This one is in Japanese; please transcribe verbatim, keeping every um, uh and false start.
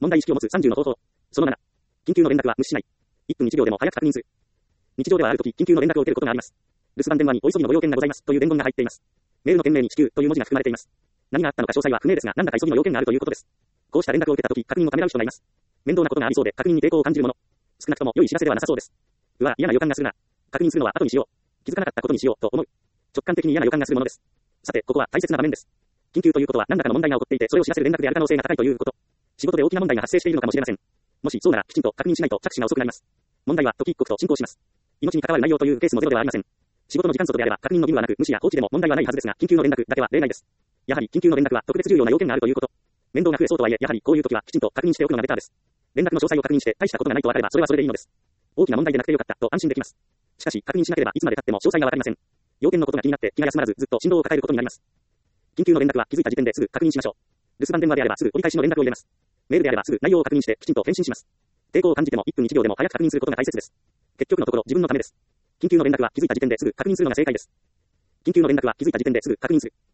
問題意識を持つさんじゅうの方法。そのなな。緊急の連絡は無視しない。いっぷんいちびょうでも早く確認する。日常ではあるとき、緊急の連絡を受けることがあります。留守番電話にお急ぎのご用件がございますという伝言が入っています。メールの件名に至急という文字が含まれています。何があったのか詳細は不明ですが、何らか急ぎの要件があるということです。こうした連絡を受けたとき、確認をためらう人がいます。面倒なことがありそうで確認に抵抗を感じるもの。少なくとも良い知らせではなさそうです。うわ、嫌な予感がするな。確認するのは後にしよう。気づかなかったことにしようと思う。直感的に嫌な予感がするものです。さて、ここは大切な場面です。緊急ということは何らかの問題が起こっていて、それを知らせる連絡である可能性が高いということ。仕事で大きな問題が発生しているのかもしれません。もしそうなら、きちんと確認しないと着手が遅くなります。問題は時一刻と進行します。命に関わる内容というケースもゼロではありません。仕事の時間外であれば確認の義務はなく、無視や放置でも問題はないはずですが、緊急の連絡だけは例外です。やはり緊急の連絡は特別重要な要件があるということ。面倒が増えそうとはいえ、やはりこういう時はきちんと確認しておくのがベターです。連絡の詳細を確認して大したことがないと分かればそれはそれでいいのです。大きな問題でなくてよかったと安心できます。しかし確認しなければいつまで経っても詳細がわかりません。要件のことが気になって気が休まらずずっと心労を抱えることになります。緊急の連絡は気づいた時点ですぐ確認しましょう。留守番電話であればすぐ折り返しの連絡を入れます。メールであればすぐ内容を確認してきちんと返信します。抵抗を感じてもいっぷんいちびょうでも早く確認することが大切です。結局のところ自分のためです。緊急の連絡は気づいた時点ですぐ確認するのが正解です。緊急の連絡は気づいた時点ですぐ確認する。